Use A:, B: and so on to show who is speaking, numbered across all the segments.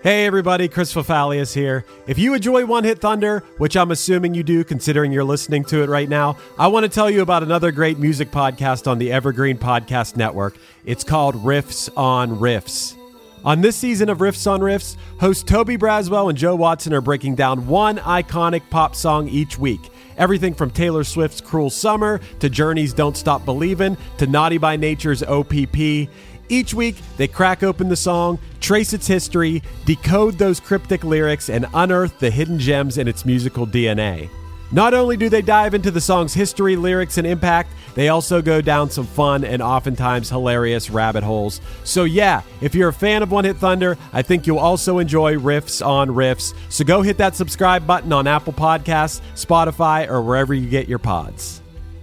A: Hey everybody, Chris Fafalius here. If you enjoy One Hit Thunder, which I'm assuming you do considering you're listening to it right now, I want to tell you about another great music podcast on the Evergreen Podcast Network. It's called Riffs on Riffs. On this season of Riffs on Riffs, hosts Toby Braswell and Joe Watson are breaking down one iconic pop song each week. Everything from Taylor Swift's Cruel Summer to Journey's Don't Stop Believin' to Naughty by Nature's OPP. Each week, they crack open the song, trace its history, decode those cryptic lyrics, and unearth the hidden gems in its musical DNA. Not only do they dive into the song's history, lyrics, and impact, they also go down some fun and oftentimes hilarious rabbit holes. So yeah, if you're a fan of One Hit Thunder, I think you'll also enjoy Riffs on Riffs. So go hit that subscribe button on Apple Podcasts, Spotify, or wherever you get your pods.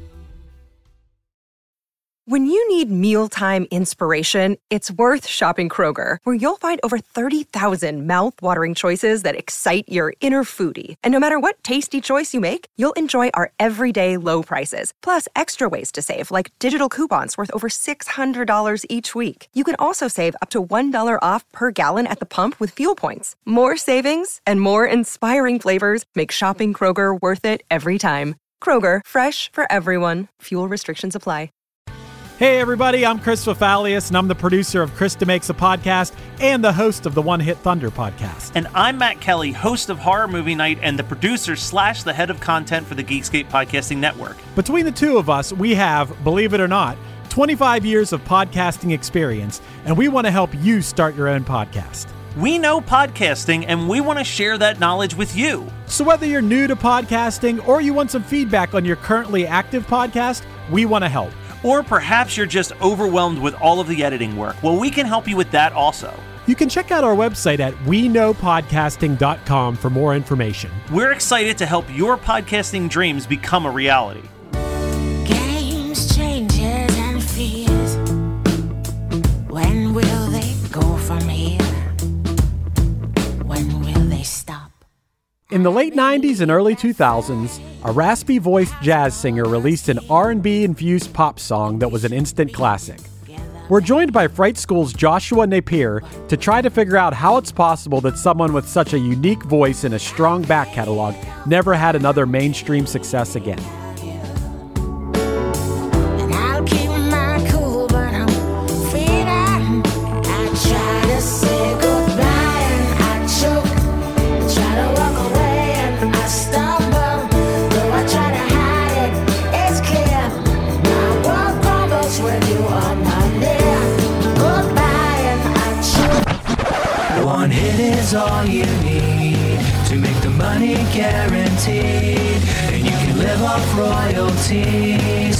B: When you need mealtime inspiration, it's worth shopping Kroger, where you'll find over 30,000 mouth-watering choices that excite your inner foodie. And no matter what tasty choice you make, you'll enjoy our everyday low prices, plus extra ways to save, like digital coupons worth over $600 each week. You can also save up to $1 off per gallon at the pump with fuel points. More savings and more inspiring flavors make shopping Kroger worth it every time. Kroger, fresh for everyone. Fuel restrictions apply.
A: Hey everybody, I'm Chris Fafalius, and I'm the producer of Krista Makes a Podcast and the host of the One Hit Thunder podcast.
C: And I'm Matt Kelly, host of Horror Movie Night and the producer / the head of content for the Geekscape Podcasting Network.
A: Between the two of us, we have, believe it or not, 25 years of podcasting experience, and we want to help you start your own podcast.
C: We know podcasting, and we want to share that knowledge with you.
A: So whether you're new to podcasting or you want some feedback on your currently active podcast, we want to help.
C: Or perhaps you're just overwhelmed with all of the editing work. Well, we can help you with that also.
A: You can check out our website at WeKnowPodcasting.com for more information.
C: We're excited to help your podcasting dreams become a reality.
D: Games, changes, and fears. When will they go from here? When will they stop?
A: In the late 90s and early 2000s, a raspy-voiced jazz singer released an R&B-infused pop song that was an instant classic. We're joined by Fright School's Joshua Napier to try to figure out how it's possible that someone with such a unique voice and a strong back catalog never had another mainstream success again.
D: And I'll keep my cool, but I'm afraid I try to say goodbye and I choke. I try to walk away and I stumble. Though I try to hide it, it's clear. My world crumbles when you are not near. Goodbye and I choke.
E: One hit is all you need to make the money guaranteed, and you can live off royalties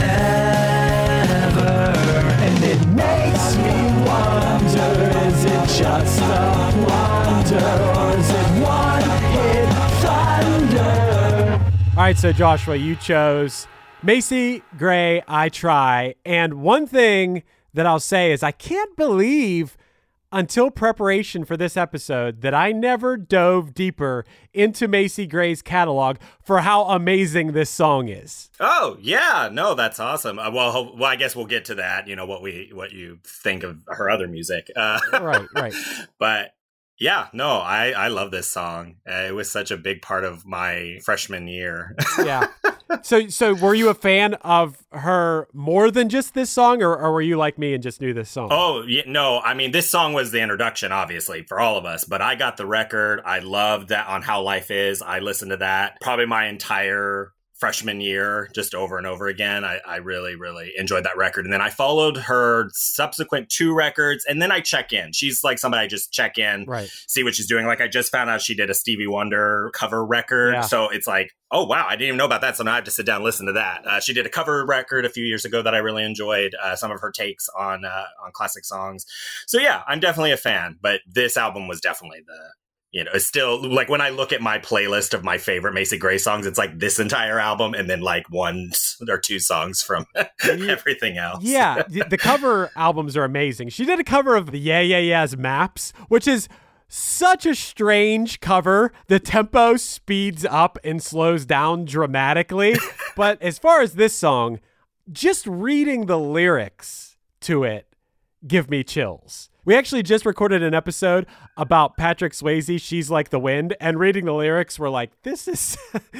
E: forever. And it makes me wonder, is it just a wonder, or is it one hit thunder?
A: All right, so Joshua, you chose Macy Gray, I Try. And one thing that I'll say is I can't believe until preparation for this episode that I never dove deeper into Macy Gray's catalog for how amazing this song is.
F: Oh, yeah. No, that's awesome. Well, I guess we'll get to that, what you think of her other music.
A: Right.
F: But yeah, no, I love this song. It was such a big part of my freshman year.
A: Yeah. So were you a fan of her more than just this song, or were you like me and just knew this song?
F: Oh, yeah, no, I mean, this song was the introduction, obviously, for all of us, but I got the record. I loved that On How Life Is. I listened to that probably my entire freshman year, just over and over again. I really, really enjoyed that record. And then I followed her subsequent 2 records, and then I check in. She's like somebody I just check in,
A: right,
F: see what she's doing. Like I just found out she did a Stevie Wonder cover record. Yeah. So it's like, oh, wow, I didn't even know about that. So now I have to sit down and listen to that. She did a cover record a few years ago that I really enjoyed, some of her takes on classic songs. So yeah, I'm definitely a fan. But this album was definitely it's still like when I look at my playlist of my favorite Macy Gray songs, it's like this entire album and then like 1 or 2 songs from everything else.
A: Yeah, the cover albums are amazing. She did a cover of the Yeah Yeah Yeahs Maps, which is such a strange cover. The tempo speeds up and slows down dramatically. But as far as this song, just reading the lyrics to it give me chills. We actually just recorded an episode about Patrick Swayze, She's Like the Wind, and reading the lyrics, we're like, this is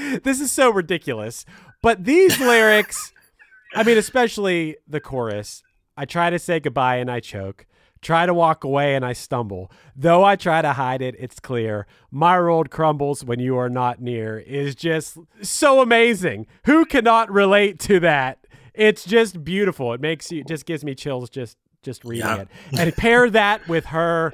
A: so ridiculous. But these lyrics, I mean, especially the chorus, I try to say goodbye and I choke. Try to walk away and I stumble. Though I try to hide it, it's clear. My world crumbles when you are not near is just so amazing. Who cannot relate to that? It's just beautiful. It just gives me chills just reading it. And pair that with her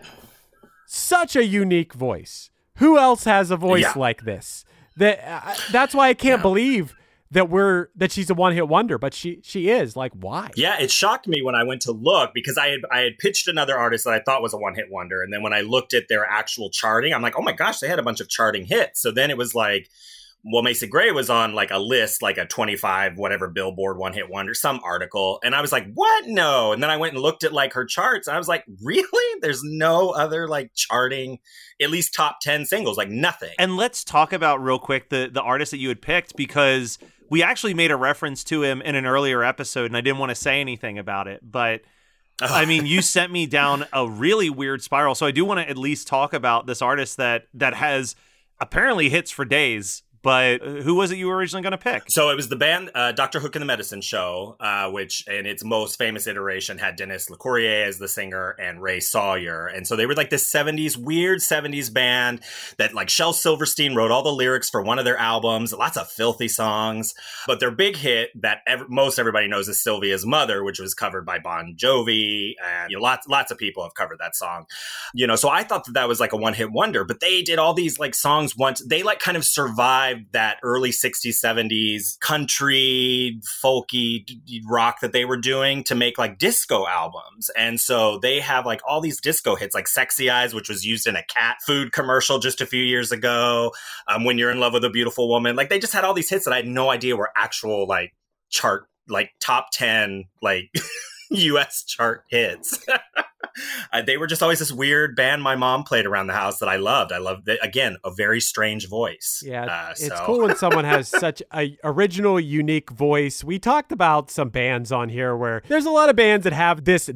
A: such a unique voice. Who else has a voice like this? That's why I can't believe that she's a one-hit wonder, but she is. Like, why?
F: Yeah, it shocked me when I went to look because I had pitched another artist that I thought was a one-hit wonder, and then when I looked at their actual charting, I'm like, oh my gosh, they had a bunch of charting hits. So then it was like, well, Macy Gray was on like a list, like a 25 whatever Billboard one-hit wonder, some article, and I was like, what? No. And then I went and looked at like her charts, and I was like, really? There's no other like charting, at least top 10 singles, like nothing.
C: And let's talk about real quick the artist that you had picked, because we actually made a reference to him in an earlier episode, and I didn't want to say anything about it. But, I mean, you sent me down a really weird spiral. So I do want to at least talk about this artist that has apparently hits for days. But who was it you were originally going to pick?
F: So it was the band Dr. Hook and the Medicine Show, which in its most famous iteration had Dennis LeCourrier as the singer and Ray Sawyer. And so they were like this weird 70s band that like Shel Silverstein wrote all the lyrics for one of their albums, lots of filthy songs. But their big hit that most everybody knows is Sylvia's Mother, which was covered by Bon Jovi. And lots of people have covered that song. So I thought that was like a one-hit wonder, but they did all these like songs once. They like kind of survived that early 60s, 70s country, folky rock that they were doing to make like disco albums. And so they have like all these disco hits, like Sexy Eyes, which was used in a cat food commercial just a few years ago. When You're in Love with a Beautiful Woman. Like they just had all these hits that I had no idea were actual like chart, like top 10, like US chart hits. They were just always this weird band my mom played around the house that I loved. I loved it. Again, a very strange voice.
A: Yeah, it's cool when someone has such a original, unique voice. We talked about some bands on here where there's a lot of bands that have this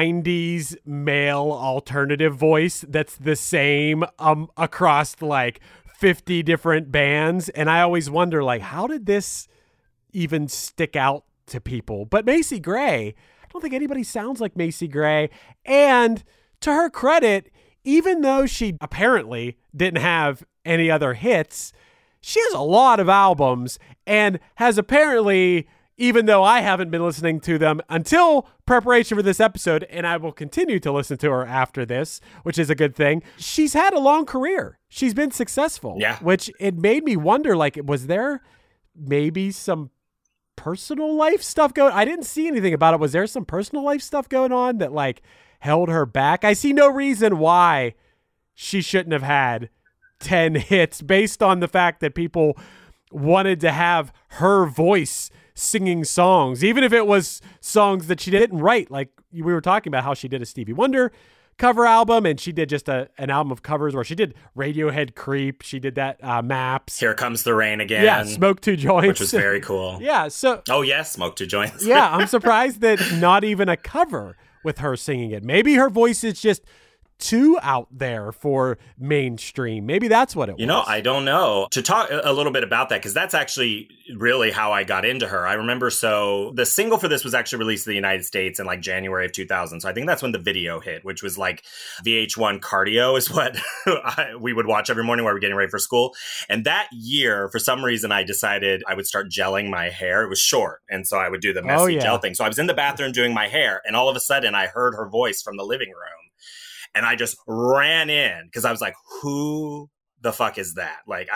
A: 90s male alternative voice that's the same across like 50 different bands. And I always wonder, like, how did this even stick out to people? But Macy Gray, I don't think anybody sounds like Macy Gray. And to her credit, even though she apparently didn't have any other hits, she has a lot of albums and has apparently, even though I haven't been listening to them until preparation for this episode, and I will continue to listen to her after this, which is a good thing, she's had a long career. She's been successful.
F: Yeah.
A: Which it made me wonder, like, was there maybe some personal life stuff going? I didn't see anything about it. Was there some personal life stuff going on that like held her back? I see no reason why she shouldn't have had 10 hits based on the fact that people wanted to have her voice singing songs, even if it was songs that she didn't write. Like we were talking about how she did a Stevie Wonder cover album, and she did just an album of covers where she did Radiohead Creep. She did that Maps.
F: Here Comes the Rain Again.
A: Yeah, Smoke Two Joints.
F: Which was very cool.
A: Yeah, so...
F: Oh, yes, Smoke Two Joints.
A: Yeah, I'm surprised that not even a cover with her singing it. Maybe her voice is just too out there for mainstream. Maybe that's what it was.
F: I don't know. To talk a little bit about that, because that's actually really how I got into her. I remember, so the single for this was actually released in the United States in like January of 2000. So I think that's when the video hit, which was like VH1 Cardio is what we would watch every morning while we were getting ready for school. And that year, for some reason, I decided I would start gelling my hair. It was short. And so I would do the messy gel thing. So I was in the bathroom doing my hair, and all of a sudden I heard her voice from the living room. And I just ran in because I was like, who the fuck is that? Like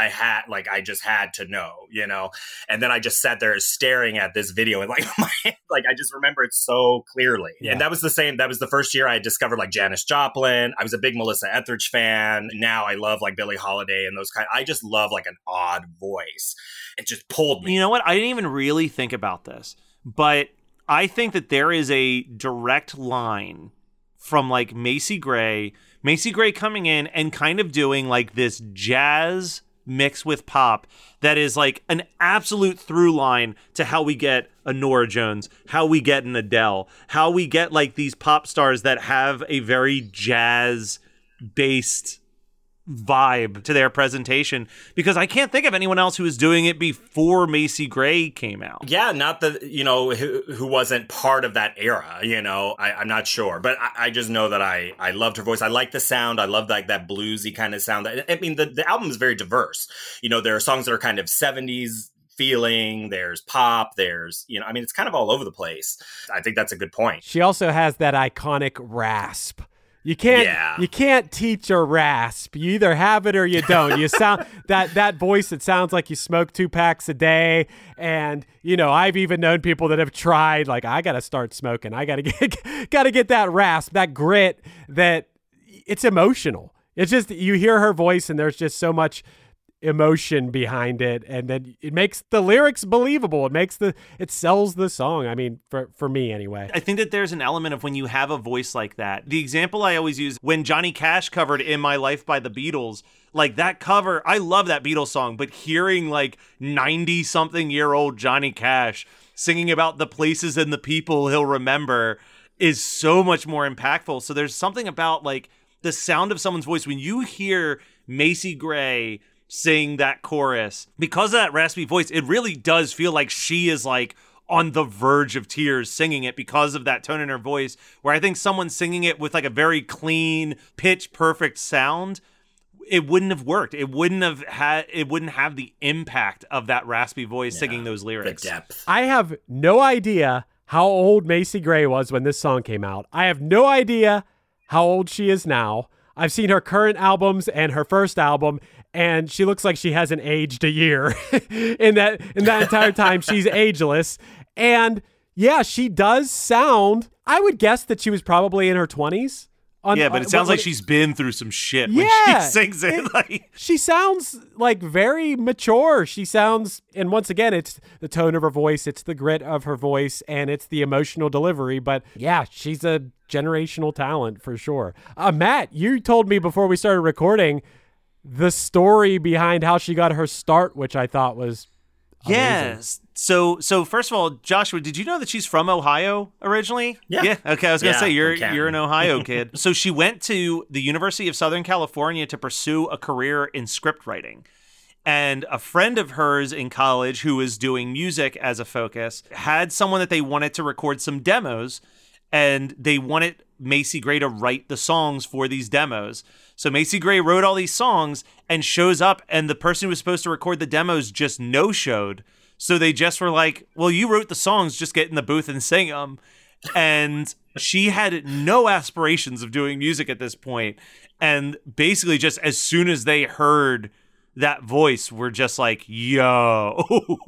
F: I just had to know, and then I just sat there staring at this video and like I just remember it so clearly. Yeah. And that was the first year I discovered like Janis Joplin. I was a big Melissa Etheridge fan. Now I love like Billie Holiday and those I just love like an odd voice. It just pulled me.
C: You know what? I didn't even really think about this, but I think that there is a direct line from like Macy Gray coming in and kind of doing like this jazz mixed with pop that is like an absolute through line to how we get a Norah Jones, how we get an Adele, how we get like these pop stars that have a very jazz-based vibe to their presentation, because I can't think of anyone else who was doing it before Macy Gray came out.
F: Yeah, not the, who wasn't part of that era, I'm not sure. But I just know that I loved her voice. I like the sound. I love like that bluesy kind of sound. I mean, the album is very diverse. There are songs that are kind of 70s feeling, there's pop, there's, it's kind of all over the place. I think that's a good point.
A: She also has that iconic rasp. You can't teach a rasp. You either have it or you don't. You sound that voice that sounds like you smoke 2 packs a day. And I've even known people that have tried, like, I got to start smoking. I got to get that rasp, that grit, that it's emotional. It's just, you hear her voice and there's just so much emotion behind it, and then it makes the lyrics believable. It sells the song. I mean, for me anyway.
C: I think that there's an element of when you have a voice like that. The example I always use, when Johnny Cash covered In My Life by the Beatles, like that cover, I love that Beatles song, but hearing like 90-something-year-old Johnny Cash singing about the places and the people he'll remember is so much more impactful. So there's something about like the sound of someone's voice when you hear Macy Gray sing that chorus, because of that raspy voice, it really does feel like she is like on the verge of tears singing it because of that tone in her voice, where I think someone singing it with like a very clean, pitch perfect sound, it wouldn't have worked. It wouldn't have the impact of that raspy voice singing those lyrics.
F: The depth.
A: I have no idea how old Macy Gray was when this song came out. I have no idea how old she is now. I've seen her current albums and her first album, and she looks like she hasn't aged a year in that entire time. She's ageless. And yeah, she does sound, I would guess that she was probably in her 20s.
C: But it sounds like she's been through some shit when she sings it.
A: She sounds like very mature. She sounds, and once again, it's the tone of her voice, it's the grit of her voice, and it's the emotional delivery. But yeah, she's a generational talent for sure. Matt, you told me before we started recording the story behind how she got her start, which I thought was amazing.
C: Yes. So first of all, Joshua, did you know that she's from Ohio originally?
F: Yeah.
C: Okay, I was going to say, you're an Ohio kid. So she went to the University of Southern California to pursue a career in script writing. And a friend of hers in college who was doing music as a focus had someone that they wanted to record some demos, and they wanted Macy Gray to write the songs for these demos. So Macy Gray wrote all these songs and shows up, and the person who was supposed to record the demos just no-showed. So they just were like, well, you wrote the songs, just get in the booth and sing them. And she had no aspirations of doing music at this point. And basically just as soon as they heard that voice, were just like, yo,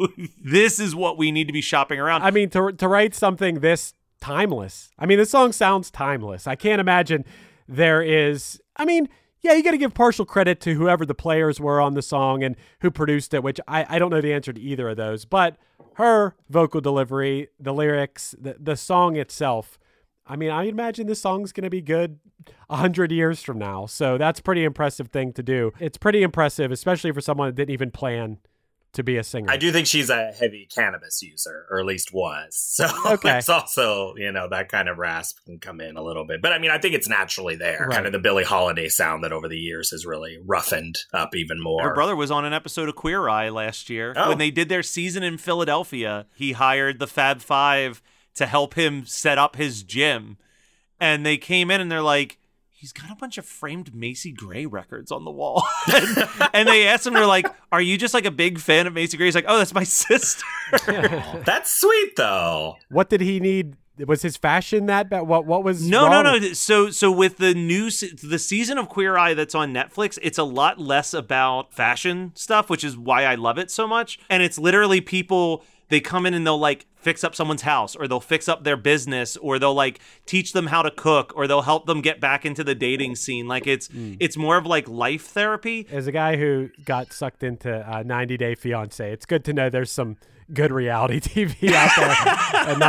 C: this is what we need to be shopping around.
A: I mean, to write something this timeless. I mean, this song sounds timeless. I can't imagine there is, I mean, yeah, you got to give partial credit to whoever the players were on the song and who produced it, which I don't know the answer to either of those. But her vocal delivery, the lyrics, the song itself, I mean, I imagine this song's going to be good 100 years from now. So that's a pretty impressive thing to do. It's pretty impressive, especially for someone that didn't even plan to be a singer.
F: I do think she's a heavy cannabis user, or at least was. So it's also, that kind of rasp can come in a little bit. But I mean, I think it's naturally there. Right. Kind of the Billie Holiday sound that over the years has really roughened up even more.
C: Her brother was on an episode of Queer Eye last year. When they did their season in Philadelphia, he hired the Fab Five to help him set up his gym. And they came in and they're like, he's got a bunch of framed Macy Gray records on the wall. and they asked him, they're like, are you just like a big fan of Macy Gray? He's like, oh, that's my sister.
F: That's sweet, though.
A: What did he need? Was his fashion that bad? What was
C: No.
A: wrong?
C: So with the season of Queer Eye that's on Netflix, it's a lot less about fashion stuff, which is why I love it so much. And it's literally people, they come in and they'll like fix up someone's house, or they'll fix up their business, or they'll like teach them how to cook, or they'll help them get back into the dating scene. Like it's more of like life therapy.
A: As a guy who got sucked into 90 Day Fiance, it's good to know there's some good reality TV out there and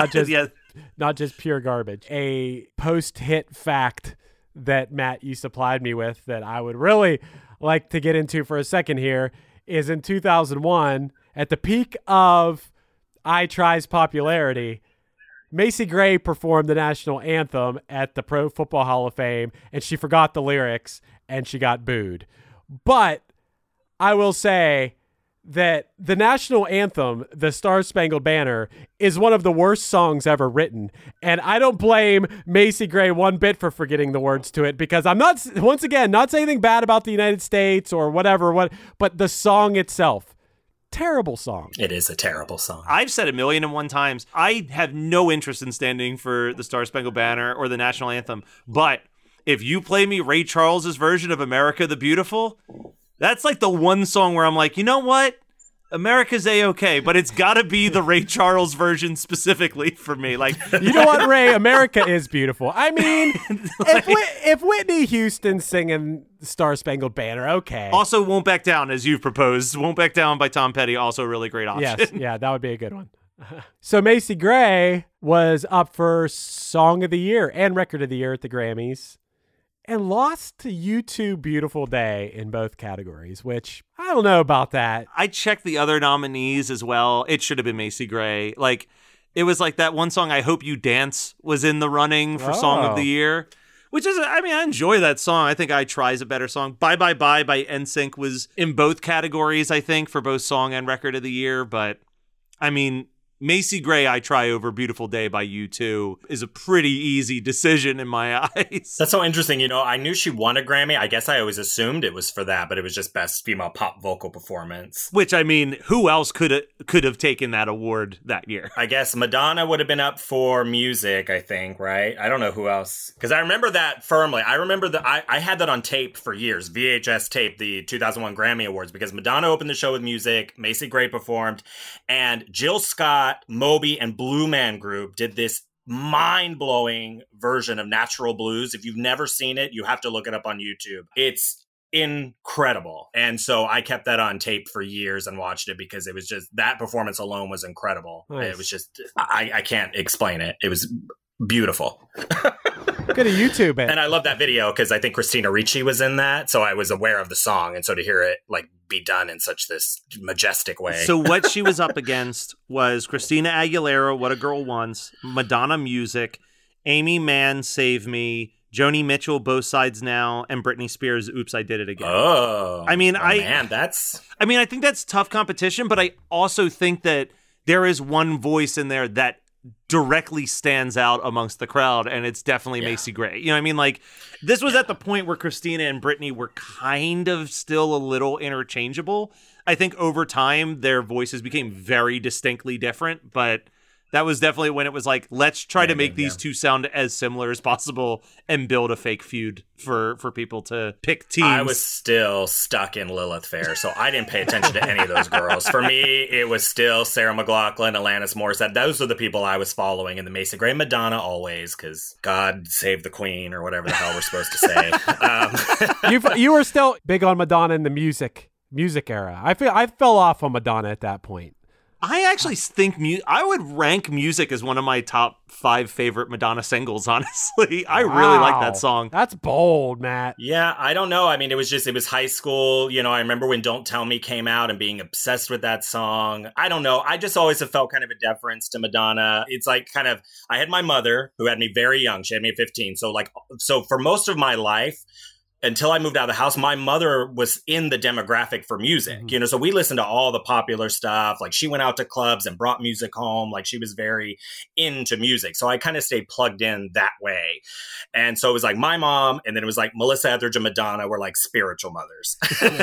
A: not just pure garbage. A post-hit fact that Matt, you supplied me with that I would really like to get into for a second here is in 2001, at the peak of I Try's popularity, Macy Gray performed the national anthem at the Pro Football Hall of Fame, and she forgot the lyrics, and she got booed. But I will say that the national anthem, the Star-Spangled Banner, is one of the worst songs ever written. And I don't blame Macy Gray one bit for forgetting the words to it, because I'm not, once again, not saying anything bad about the United States or whatever, but the song itself, terrible song.
F: It is a terrible song.
C: I've said 1,000,001 times, I have no interest in standing for the Star-Spangled Banner or the national anthem. But if you play me Ray Charles's version of America the Beautiful, that's like the one song where I'm like, you know what? America's A-okay, but it's got to be the Ray Charles version specifically for me. Like,
A: you know what, Ray? America is beautiful. I mean, if Whitney Houston's singing Star-Spangled Banner, okay.
C: Also, Won't Back Down, as you've proposed. Won't Back Down by Tom Petty, also a really great option.
A: Yes, yeah, that would be a good one. So Macy Gray was up for Song of the Year and Record of the Year at the Grammys, and lost to U2 Beautiful Day in both categories, which I don't know about that.
C: I checked the other nominees as well. It should have been Macy Gray. Like, it was like that one song, I Hope You Dance, was in the running for Song of the Year, which is, I mean, I enjoy that song. I think I Try is a better song. Bye Bye Bye by NSYNC was in both categories, I think, for both Song and Record of the Year. But, I mean, Macy Gray, I Try over Beautiful Day by U2 is a pretty easy decision in my eyes.
F: That's so interesting. You know, I knew she won a Grammy. I guess I always assumed it was for that, but it was just Best Female Pop Vocal Performance.
C: Which, I mean, who else could have taken that award that year?
F: I guess Madonna would have been up for music, I think, right? I don't know who else. Because I remember that firmly. I remember that I had that on tape for years, VHS tape, the 2001 Grammy Awards, because Madonna opened the show with music, Macy Gray performed, and Jill Scott, Moby, and Blue Man Group did this mind-blowing version of Natural Blues. If you've never seen it, you have to look it up on YouTube. It's incredible. And so I kept that on tape for years and watched it because it was just, that performance alone was incredible. Nice. It was just, I can't explain it. It was beautiful.
A: Good to YouTube it.
F: And I love that video because I think Christina Ricci was in that, so I was aware of the song, and so to hear it like be done in such this majestic way.
C: So what she was up against was Christina Aguilera, What a Girl Wants, Madonna Music, Amy Mann, Save Me, Joni Mitchell, Both Sides Now, and Britney Spears, Oops, I Did It Again. I think that's tough competition, but I also think that there is one voice in there that directly stands out amongst the crowd, and it's definitely Macy Gray. You know what I mean? Like, this was at the point where Christina and Britney were kind of still a little interchangeable. I think over time, their voices became very distinctly different, but that was definitely when it was like, let's try to make these two sound as similar as possible and build a fake feud for people to pick teams.
F: I was still stuck in Lilith Fair, so I didn't pay attention to any of those girls. For me, it was still Sarah McLachlan, Alanis Morissette. Those are the people I was following in the Macy Gray. Madonna always, because God save the Queen, or whatever the hell we're supposed to say.
A: You were still big on Madonna in the music era. I fell off on Madonna at that point.
C: I actually think I would rank Music as one of my top 5 favorite Madonna singles, honestly. I really like that song.
A: That's bold, Matt.
F: Yeah, I don't know. I mean, it was high school. You know, I remember when Don't Tell Me came out and being obsessed with that song. I don't know. I just always have felt kind of a deference to Madonna. It's like kind of, I had my mother who had me very young. She had me at 15. So for most of my life, until I moved out of the house, my mother was in the demographic for music, you know, so we listened to all the popular stuff. Like, she went out to clubs and brought music home. Like, she was very into music. So I kind of stayed plugged in that way. And so it was like my mom, and then it was like Melissa Etheridge and Madonna were like spiritual mothers.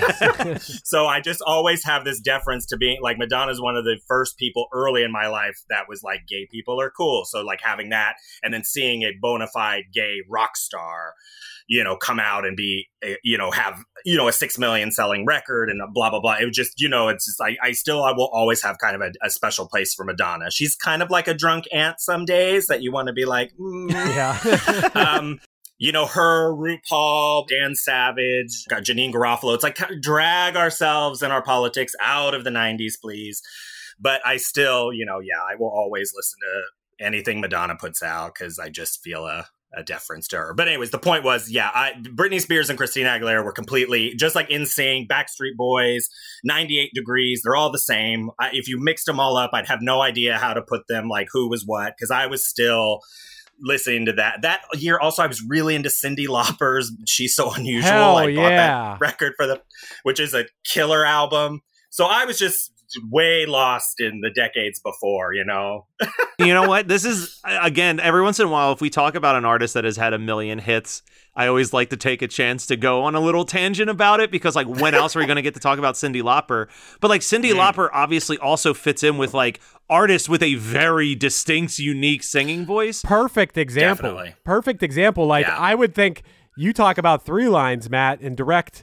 F: So I just always have this deference to being like, Madonna's one of the first people early in my life that was like, gay people are cool. So like having that, and then seeing a bona fide gay rock star, you know, come out and be, you know, have, you know, a 6 million selling record and blah, blah, blah. It was just, you know, it's just, I will always have kind of a special place for Madonna. She's kind of like a drunk aunt some days that you want to be like, yeah. You know, her, RuPaul, Dan Savage, got Janine Garofalo. It's like, kind of drag ourselves and our politics out of the 90s, please. But I still, you know, I will always listen to anything Madonna puts out because I just feel a deference to her. But anyways, the point was, Britney Spears and Christina Aguilera were completely just like NSYNC, Backstreet Boys, 98 Degrees. They're all the same. If you mixed them all up, I'd have no idea how to put them, like who was what, because I was still listening to that year. Also, I was really into Cyndi Lauper's She's So Unusual. I bought that record which is a killer album. So I was just way lost in the decades before, You know
C: what? This is, again, every once in a while, if we talk about an artist that has had a million hits, I always like to take a chance to go on a little tangent about it, because like, when else are we going to get to talk about Cyndi Lauper? But like, Cyndi Lauper obviously also fits in with like artists with a very distinct, unique singing voice.
A: Perfect example.
F: Definitely.
A: Perfect example. Like, I would think you talk about 3 lines, Matt, and direct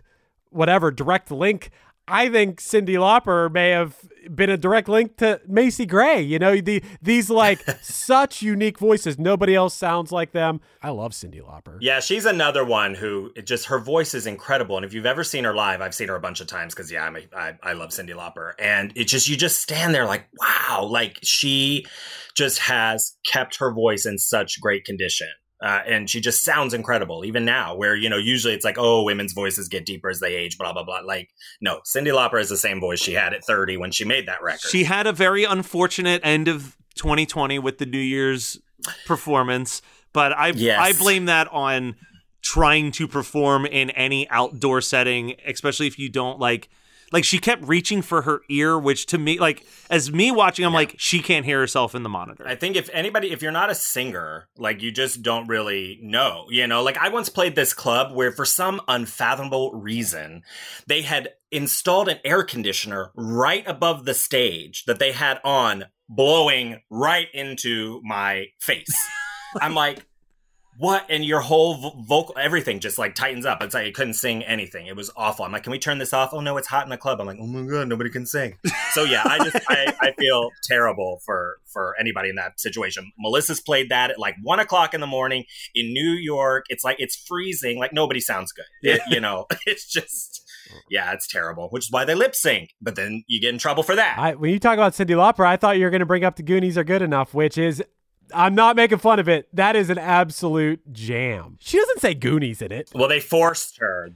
A: link. I think Cyndi Lauper may have been a direct link to Macy Gray. You know, these like such unique voices. Nobody else sounds like them. I love Cyndi Lauper.
F: Yeah, she's another one who her voice is incredible. And if you've ever seen her live, I've seen her a bunch of times because I love Cyndi Lauper. And you just stand there like, wow, like she just has kept her voice in such great condition. And she just sounds incredible, even now, where, usually it's like, oh, women's voices get deeper as they age, blah, blah, blah. Like, no, Cyndi Lauper has the same voice she had at 30 when she made that record.
C: She had a very unfortunate end of 2020 with the New Year's performance, but I blame that on trying to perform in any outdoor setting, especially if you don't like she kept reaching for her ear, which to me, like, as me watching, I'm like, she can't hear herself in the monitor.
F: I think if you're not a singer, like, you just don't really know, like I once played this club where for some unfathomable reason, they had installed an air conditioner right above the stage that they had on, blowing right into my face. I'm like, what? And your whole vocal, everything just like tightens up. It's like you couldn't sing anything. It was awful. I'm like, can we turn this off? Oh no, it's hot in the club. I'm like, oh my God, nobody can sing. So yeah, I feel terrible for anybody in that situation. Melissa's played that at like 1 o'clock in the morning in New York. It's like, it's freezing. Like nobody sounds good. It's just, yeah, it's terrible, which is why they lip sync. But then you get in trouble for that.
A: When you talk about Cyndi Lauper, I thought you were going to bring up The Goonies Are Good Enough, which is, I'm not making fun of it. That is an absolute jam. She doesn't say Goonies in it.
F: Well, they forced her.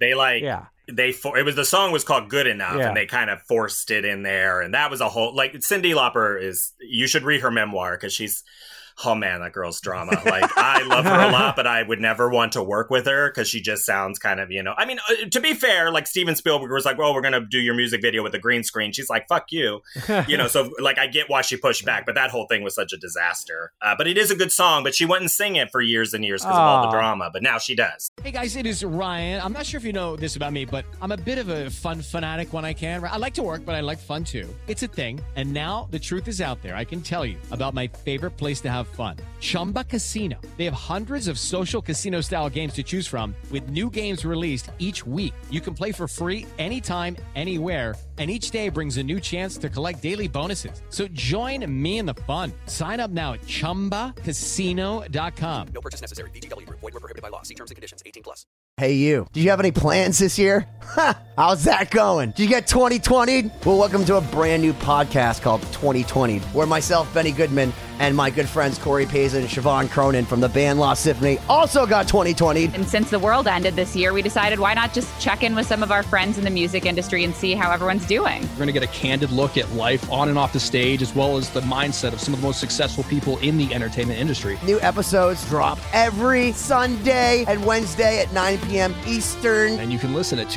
F: The song was called Good Enough, and they kind of forced it in there. And that was a whole, like, Cyndi Lauper you should read her memoir because she's, oh man, that girl's drama. Like, I love her a lot, but I would never want to work with her because she just sounds kind of, I mean, to be fair, like Steven Spielberg was like, well, we're going to do your music video with a green screen. She's like, fuck you. So like, I get why she pushed back, but that whole thing was such a disaster. But it is a good song, but she wouldn't sing it for years and years because of all the drama. But now she does.
G: Hey guys, it is Ryan. I'm not sure if you know this about me, but I'm a bit of a fun fanatic when I can. I like to work, but I like fun too. It's a thing. And now the truth is out there. I can tell you about my favorite place to have fun. Chumba Casino. They have hundreds of social casino-style games to choose from with new games released each week. You can play for free anytime, anywhere, and each day brings a new chance to collect daily bonuses. So join me in the fun. Sign up now at ChumbaCasino.com.
H: No purchase necessary. VGW. Void where prohibited by law. See terms and conditions. 18+.
I: Hey, you. Do you have any plans this year? How's that going? Did you get 2020'd? Well, welcome to a brand new podcast called 2020, where myself, Benny Goodman, and my good friends Corey Pazin and Siobhan Cronin from the band Lost Symphony also got 2020'd.
J: And since the world ended this year, we decided why not just check in with some of our friends in the music industry and see how everyone's doing.
K: We're going to get a candid look at life on and off the stage, as well as the mindset of some of the most successful people in the entertainment industry.
I: New episodes drop every Sunday and Wednesday at 9 p.m. Eastern.
K: And you can listen at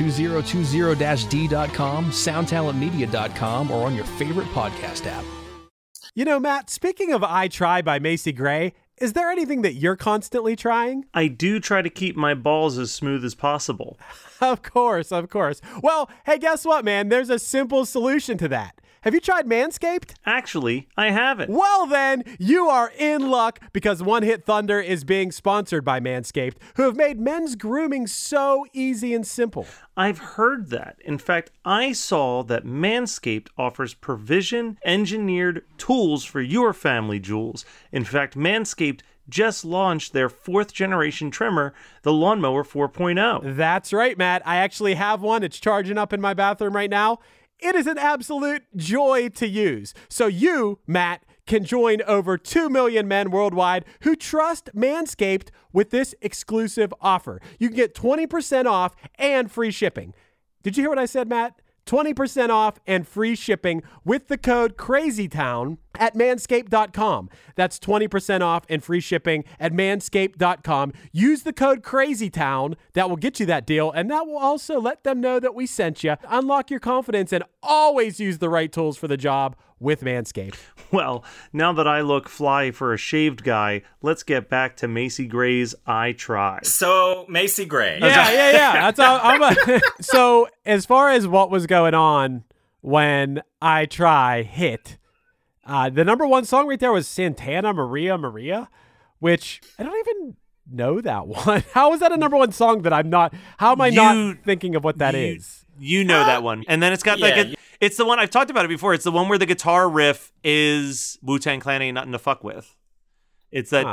K: 2020-d.com, soundtalentmedia.com, or on your favorite podcast app.
A: Matt, speaking of I Try by Macy Gray, is there anything that you're constantly trying?
C: I do try to keep my balls as smooth as possible.
A: Of course. Well, hey, guess what, man? There's a simple solution to that. Have you tried Manscaped?
C: Actually, I haven't.
A: Well, then, you are in luck because One Hit Thunder is being sponsored by Manscaped, who have made men's grooming so easy and simple.
C: I've heard that. In fact, I saw that Manscaped offers provision-engineered tools for your family jewels. In fact, Manscaped just launched their 4th-generation trimmer, the Lawnmower 4.0.
A: That's right, Matt. I actually have one. It's charging up in my bathroom right now. It is an absolute joy to use. So you, Matt, can join over 2 million men worldwide who trust Manscaped with this exclusive offer. You can get 20% off and free shipping. Did you hear what I said, Matt? 20% off and free shipping with the code CrazyTown at manscaped.com. That's 20% off and free shipping at manscaped.com. Use the code CrazyTown. That will get you that deal, and that will also let them know that we sent you. Unlock your confidence and always use the right tools for the job with Manscaped.
C: Well, now that I look fly for a shaved guy, let's get back to Macy Gray's I Try.
F: So, Macy Gray.
A: Yeah. That's how So, as far as what was going on when I Try hit, the number one song right there was Santana Maria, which I don't even know that one. How is that a number one song that I'm not? How am I not thinking of what that is?
C: You know that one. And then it's got it's the one I've talked about it before. It's the one where the guitar riff is Wu-Tang Clan Ain't Nothing to Fuck With. It's that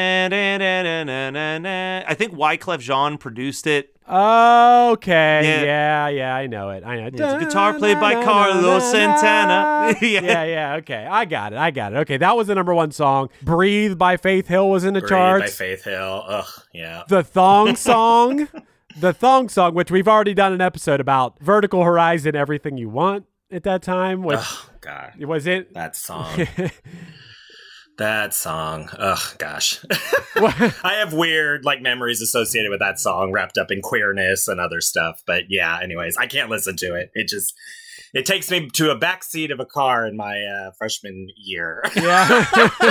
C: I think Wyclef Jean produced it.
A: Okay. Yeah, I know it.
C: It's a guitar played by Carlos Santana.
A: Yeah. Okay, I got it. Okay, that was the number one song. Breathe by Faith Hill was in the charts.
F: Breathe by Faith Hill. Ugh, yeah.
A: The Thong Song. The Thong Song, which we've already done an episode about. Vertical Horizon, Everything You Want at that time.
F: Oh, God.
A: Was it?
F: That song. That song. Oh, gosh. I have weird memories associated with that song wrapped up in queerness and other stuff. But yeah, anyways, I can't listen to it. It takes me to a backseat of a car in my freshman year.
A: Yeah.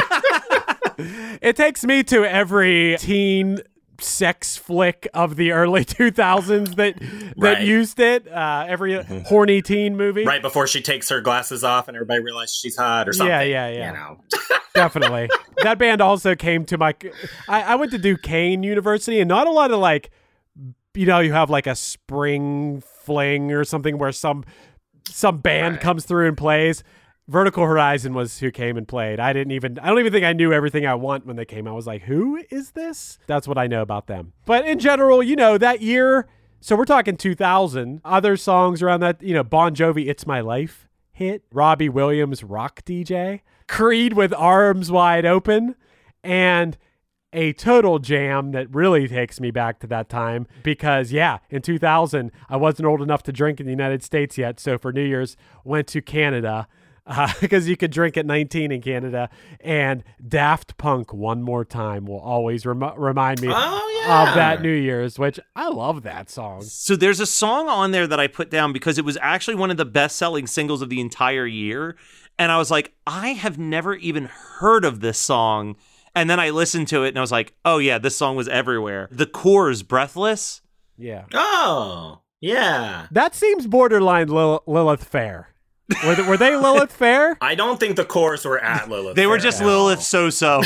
A: It takes me to every teen sex flick of the early 2000s that used it. Every horny teen movie.
F: Right before she takes her glasses off and everybody realizes she's hot or something.
A: Yeah.
F: You know.
A: Definitely. That band also came to my... I went to Duquesne University, and not a lot of you have a spring fling or something where some band comes through and plays. Vertical Horizon was who came and played. I don't even think I knew Everything I Want when they came. I was like, who is this? That's what I know about them. But in general, that year, so we're talking 2000, other songs around that, Bon Jovi, It's My Life hit, Robbie Williams, Rock DJ, Creed with Arms Wide Open, and a total jam that really takes me back to that time because, in 2000, I wasn't old enough to drink in the United States yet. So for New Year's, went to Canada because you could drink at 19 in Canada. And Daft Punk, One More Time, will always remind me of that New Year's, which I love that song.
C: So there's a song on there that I put down because it was actually one of the best-selling singles of the entire year. And I was like, I have never even heard of this song. And then I listened to it and I was like, oh yeah, this song was everywhere. The Core's Breathless.
A: Yeah.
F: Oh, yeah.
A: That seems borderline Lilith Fair. Were they Lilith Fair?
F: I don't think the Core's were at Lilith
C: They were just Lilith So-So.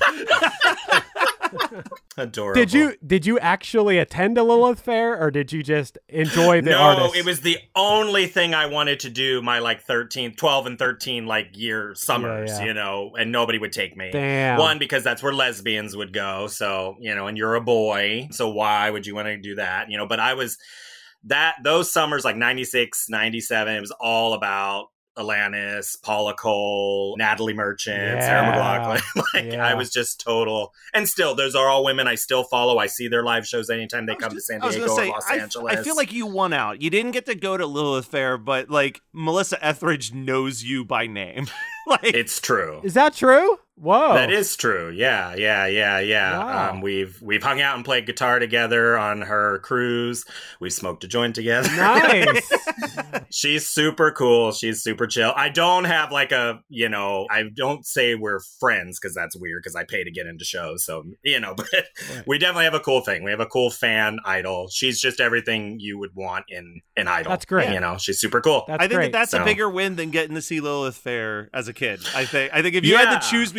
F: Adorable.
A: Did you actually attend a Lilith Fair, or did you just enjoy the artist?
F: No, it was the only thing I wanted to do my 12 and 13 year summers, and nobody would take me.
A: Damn.
F: One, because that's where lesbians would go, so, and you're a boy, so why would you want to do that? But I was those summers 96, 97, it was all about Alanis, Paula Cole, Natalie Merchant, Sarah McLachlan. I was just total. And still, those are all women I still follow. I see their live shows anytime they come to San Diego or Los Angeles.
C: I feel like you won out. You didn't get to go to Lilith Fair, but Melissa Etheridge knows you by name.
F: It's true.
A: Is that true? Whoa.
F: That is true. Yeah.
A: Wow.
F: We've hung out and played guitar together on her cruise. We've smoked a joint together.
A: Nice.
F: She's super cool. She's super chill. I don't have I don't say we're friends because that's weird because I pay to get into shows. So, but we definitely have a cool thing. We have a cool fan idol. She's just everything you would want in an idol.
A: That's great.
F: She's super cool.
C: I think that's a bigger win than getting to see Lilith Fair as a kid. I think if you had to choose between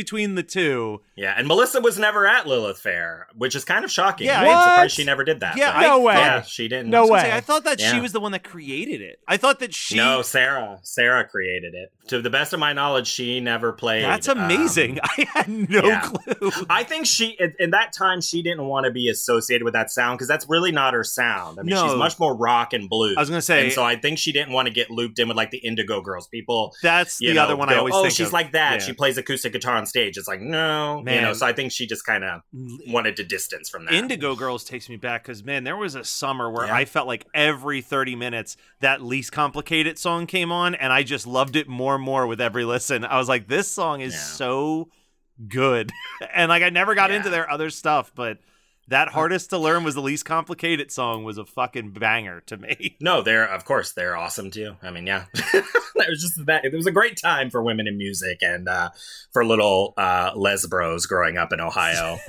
C: between the two.
F: Yeah, and Melissa was never at Lilith Fair, which is kind of shocking.
C: Yeah,
F: I'm surprised she never did that.
C: Yeah,
A: no way.
F: Yeah, she didn't.
A: No way.
C: I thought that she was the one that created it. I thought that she...
F: No, Sarah. Sarah created it. To the best of my knowledge, she never played.
C: That's amazing. I had no clue.
F: I think she, in that time, she didn't want to be associated with that sound because that's really not her sound. I mean, she's much more rock and blues.
C: I was going to say...
F: And so I think she didn't want to get looped in with like the Indigo Girls. People...
C: That's the other one I always think of.
F: She's like that.
C: Yeah.
F: She plays acoustic guitar on stage. It's like, no.
C: Man.
F: You know, so I think she just kind of wanted to distance from that.
C: Indigo Girls takes me back because, man, there was a summer where I felt like every 30 minutes that Least Complicated song came on, and I just loved it more and more with every listen. I was like, this song is so good. And like I never got into their other stuff, but that Hardest to Learn was the Least Complicated song was a fucking banger to me.
F: No, they're awesome too. I mean, yeah. It was a great time for women in music and for little lesbros growing up in Ohio.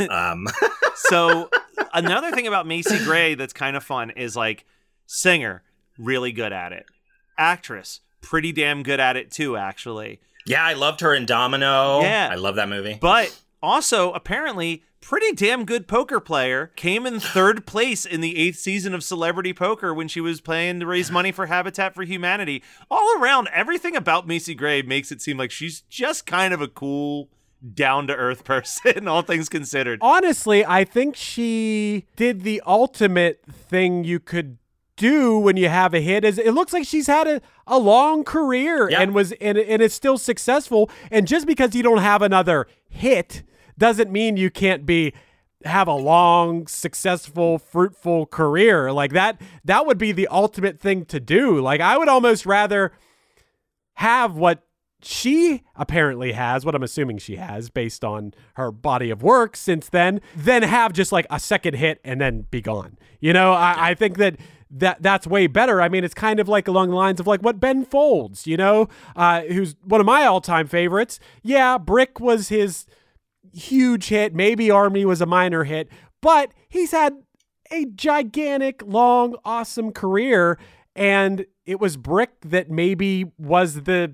C: So another thing about Macy Gray that's kind of fun is like singer, really good at it. Actress, pretty damn good at it too, actually.
F: Yeah, I loved her in Domino.
C: Yeah.
F: I love that movie.
C: But also, apparently, pretty damn good poker player. Came in third place in the 8th season of Celebrity Poker when she was playing to raise money for Habitat for Humanity. All around, everything about Macy Gray makes it seem like she's just kind of a cool, down-to-earth person, all things considered.
A: Honestly, I think she did the ultimate thing you could do when you have a hit. Is it looks like she's had a long career and is still successful. And just because you don't have another hit doesn't mean you can't have a long, successful, fruitful career. Like that would be the ultimate thing to do. Like I would almost rather have what she apparently has, what I'm assuming she has based on her body of work since then have just like a second hit and then be gone. You know, I think that's way better. I mean, it's kind of like along the lines of like what Ben Folds, you know, who's one of my all-time favorites. Yeah, Brick was his huge hit. Maybe Army was a minor hit, but he's had a gigantic, long, awesome career. And it was Brick that maybe was the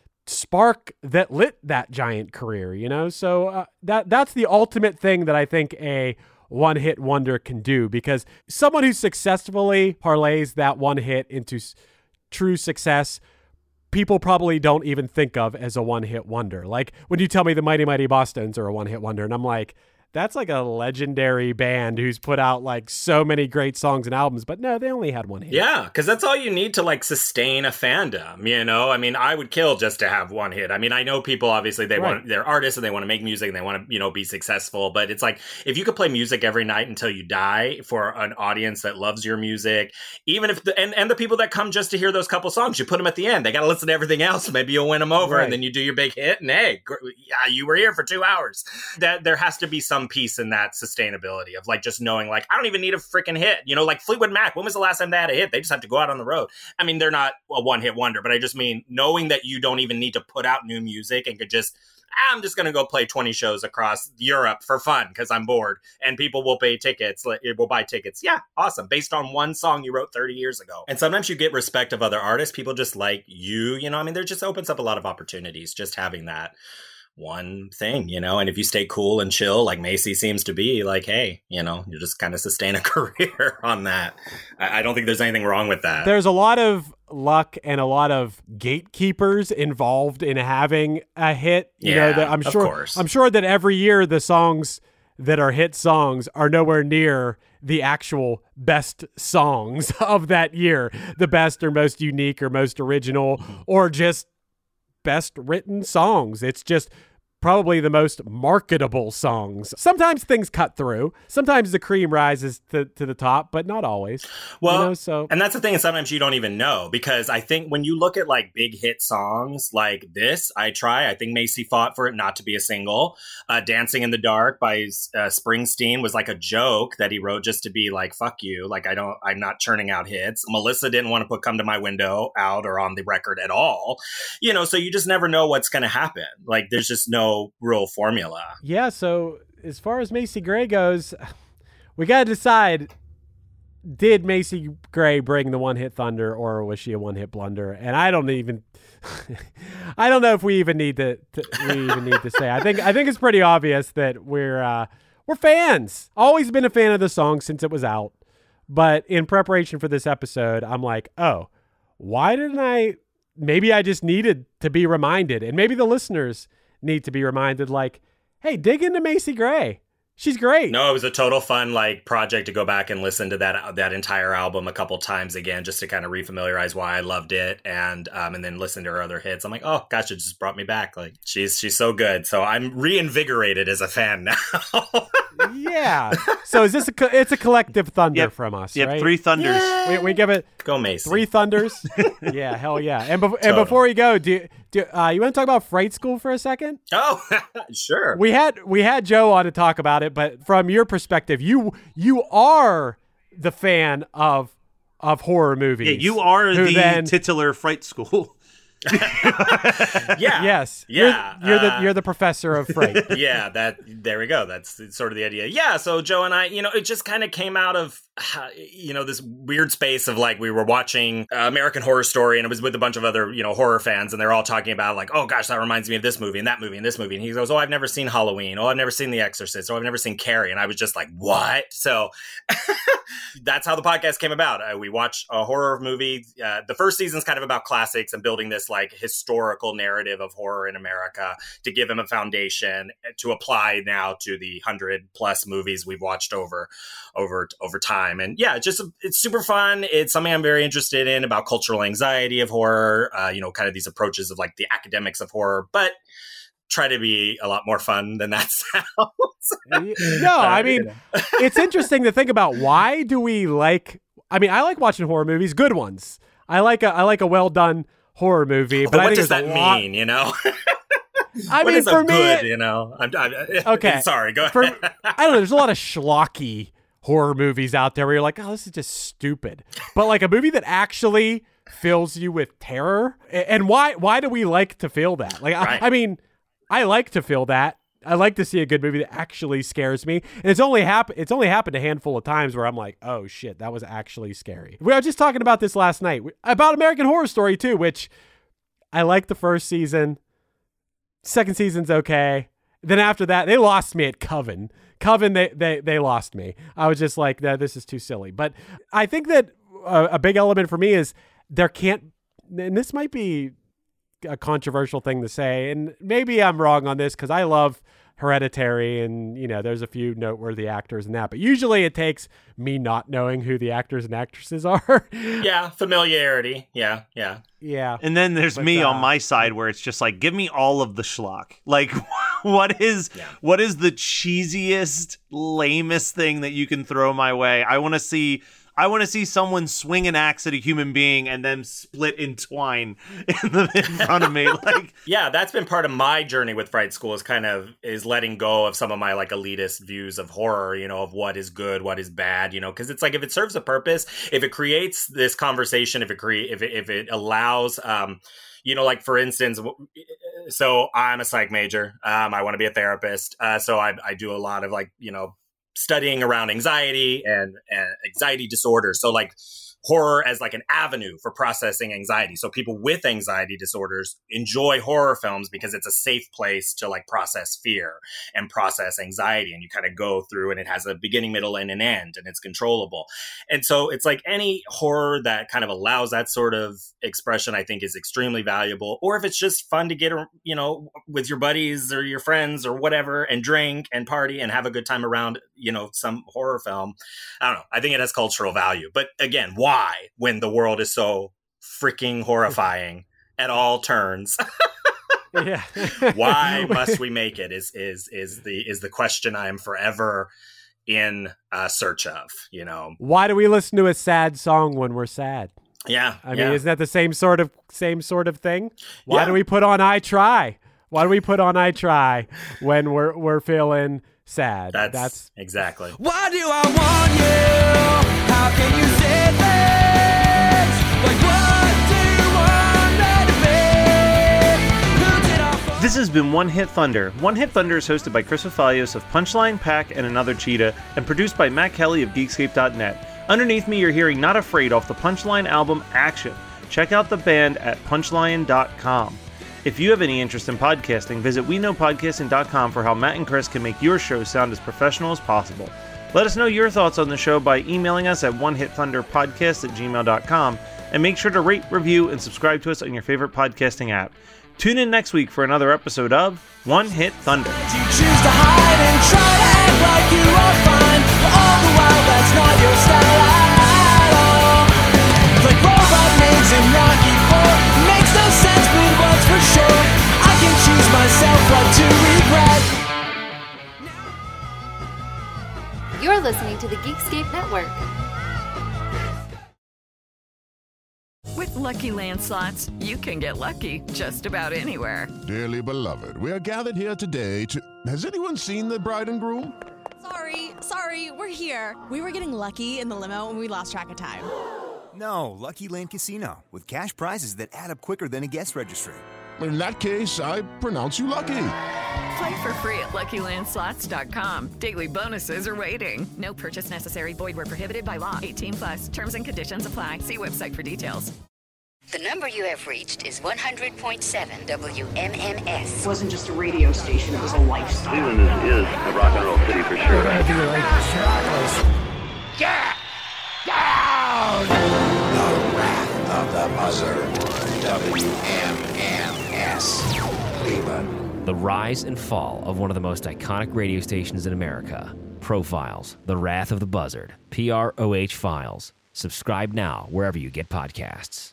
A: spark that lit that giant career, you know? So that's the ultimate thing that I think a one-hit wonder can do, because someone who successfully parlays that one hit into true success, people probably don't even think of as a one-hit wonder. Like when you tell me the Mighty Mighty Bosstones are a one-hit wonder, and I'm like, that's like a legendary band who's put out like so many great songs and albums, but no, they only had one hit.
F: Yeah, because that's all you need to like sustain a fandom, you know? I mean, I would kill just to have one hit. I mean, I know people, obviously, they're artists and they want to make music and they want to, you know, be successful, but it's like, if you could play music every night until you die for an audience that loves your music, even if, and the people that come just to hear those couple songs, you put them at the end, they got to listen to everything else, maybe you'll win them over, and then you do your big hit, and hey, yeah, you were here for 2 hours. That there has to be some piece in that sustainability of like just knowing like I don't even need a freaking hit, you know, like Fleetwood Mac, when was the last time they had a hit? They just have to go out on the road. I mean, they're not a one-hit wonder, but I just mean knowing that you don't even need to put out new music and could just, I'm just going to go play 20 shows across Europe for fun because I'm bored and people will pay tickets, will buy tickets. Yeah, awesome. Based on one song you wrote 30 years ago. And sometimes you get respect of other artists. People just like you know, I mean, there just opens up a lot of opportunities just having that one thing, you know, and if you stay cool and chill like Macy seems to be, like, hey, you know, you just kind of sustain a career on that. I don't think there's anything wrong with that.
A: There's a lot of luck and a lot of gatekeepers involved in having a hit. You know, that I'm sure that every year the songs that are hit songs are nowhere near the actual best songs of that year, the best or most unique or most original or just best written songs. It's just probably the most marketable songs. Sometimes things cut through. Sometimes the cream rises to the top, but not always.
F: Well,
A: you know, so. And
F: that's the thing. Sometimes you don't even know, because I think when you look at like big hit songs like this, I think Macy fought for it not to be a single. Dancing in the Dark by Springsteen was like a joke that he wrote just to be like, fuck you. Like, I'm not churning out hits. Melissa didn't want to put Come to My Window out or on the record at all. You know, so you just never know what's going to happen. Like, there's just no real formula.
A: Yeah, so as far as Macy Gray goes, we got to decide, did Macy Gray bring the one-hit thunder, or was she a one-hit blunder? And I don't even, I don't know if we even need to say. I think it's pretty obvious that we're fans. Always been a fan of the song since it was out. But in preparation for this episode, I'm like, oh, why didn't I? Maybe I just needed to be reminded, and maybe the listeners need to be reminded. Like, hey, dig into Macy Gray. She's great.
F: No, it was a total fun project to go back and listen to that entire album a couple times again, just to kind of refamiliarize why I loved it, and then listen to her other hits. I'm like, oh gosh, it just brought me back. Like she's so good. So I'm reinvigorated as a fan now.
A: Yeah. So is this it's a collective thunder from us?
C: Yep.
A: Right?
C: 3 thunders.
A: We give it
F: go Macy.
A: 3 thunders. Yeah, hell yeah. And before we go, do you want to talk about Fright School for a second?
F: Oh, sure.
A: We had Joe on to talk about it, but from your perspective, you are the fan of horror movies.
C: Yeah, you are the titular Fright School.
F: Yeah.
A: Yes.
F: Yeah.
A: You're the professor of fright.
F: Yeah. There we go. That's sort of the idea. Yeah. So Joe and I, it just kind of came out of, this weird space of we were watching American Horror Story, and it was with a bunch of other, horror fans, and they're all talking about oh gosh, that reminds me of this movie and that movie and this movie. And he goes, oh, I've never seen Halloween. Oh, I've never seen The Exorcist. Oh, I've never seen Carrie. And I was just like, what? So that's how the podcast came about. We watched a horror movie. The first season's kind of about classics and building this historical narrative of horror in America to give him a foundation to apply now to the 100+ movies we've watched over time. And yeah, it's super fun. It's something I'm very interested in, about cultural anxiety of horror, kind of these approaches of the academics of horror, but try to be a lot more fun than that sounds.
A: No, I mean, it's interesting to think about. Why do we I like watching horror movies, good ones. I like a well done horror movie, but
F: what does that mean?
A: I mean, for me,
F: I'm
A: okay.
F: Sorry, go ahead.
A: I don't know. There's a lot of schlocky horror movies out there where you're like, oh, this is just stupid. But a movie that actually fills you with terror, and why do we like to feel that? Right. I mean, I like to feel that. I like to see a good movie that actually scares me. And it's only happened a handful of times where I'm like, oh shit, that was actually scary. We were just talking about this last night about American Horror Story too, which I like the first season. Second season's okay. Then after that, they lost me at Coven. They lost me. I was just like, no, this is too silly. But I think that a big element for me is there can't, and this might be a controversial thing to say, and maybe I'm wrong on this because I love Hereditary, and there's a few noteworthy actors in that, but usually it takes me not knowing who the actors and actresses are.
F: Yeah, familiarity. Yeah.
C: And then there's me on my side where it's just give me all of the schlock. What is the cheesiest, lamest thing that you can throw my way? I want to see someone swing an axe at a human being and then split in twine in front of me.
F: Yeah, that's been part of my journey with Fright School is letting go of some of my elitist views of horror, of what is good, what is bad, because it's if it serves a purpose, if it creates this conversation, if it allows, for instance, so I'm a psych major. I want to be a therapist. So I do a lot of studying around anxiety and anxiety disorders. So horror as an avenue for processing anxiety. So people with anxiety disorders enjoy horror films because it's a safe place to process fear and process anxiety. And you kind of go through, and it has a beginning, middle, and an end, and it's controllable. And so it's any horror that kind of allows that sort of expression, I think is extremely valuable. Or if it's just fun to get, with your buddies or your friends or whatever, and drink and party and have a good time around, some horror film. I don't know. I think it has cultural value. But again, why, when the world is so freaking horrifying at all turns?
A: Yeah.
F: Why must we make it is the question I am forever in search of,
A: Why do we listen to a sad song when we're sad?
F: Yeah.
A: I mean, isn't that the same sort of thing? Why do we put on I Try? Why do we put on I Try when we're feeling sad?
F: That's exactly.
E: Why do I want you? How can you say things? What do you want me to be?
C: This has been One Hit Thunder. One Hit Thunder is hosted by Chris Fafalios of Punchline, Pack, and Another Cheetah, and produced by Matt Kelly of Geekscape.net. Underneath me, you're hearing Not Afraid off the Punchline album Action. Check out the band at punchline.com. If you have any interest in podcasting, visit WeKnowPodcasting.com for how Matt and Chris can make your show sound as professional as possible. Let us know your thoughts on the show by emailing us at onehitthunderpodcast@gmail.com, and make sure to rate, review, and subscribe to us on your favorite podcasting app. Tune in next week for another episode of One Hit Thunder.
E: You choose to hide and try to act like you are fine, but all the while that's not your style at all. Like robot names in Rocky 4 makes no sense, but what's for sure, I can choose myself what to regret.
L: You're listening to the Geekscape Network.
M: With Lucky Land Slots, you can get lucky just about anywhere.
N: Dearly beloved, we are gathered here today to... Has anyone seen the bride and groom?
O: Sorry, we're here. We were getting lucky in the limo and we lost track of time.
P: No, Lucky Land Casino, with cash prizes that add up quicker than a guest registry.
N: In that case, I pronounce you lucky.
M: Play for free at LuckyLandSlots.com. Daily bonuses are waiting. No purchase necessary. Void where prohibited by law. 18+. Terms and conditions apply. See website for details.
Q: The number you have reached is 100.7 WMMS.
R: It wasn't just a radio station, it was a lifestyle.
S: Cleveland is a rock and roll city for sure.
E: Yeah! Down!
T: The Wrath of the Buzzard. WMMS. Cleveland.
U: The rise and fall of one of the most iconic radio stations in America. Profiles. The Wrath of the Buzzard. PROH Files. Subscribe now wherever you get podcasts.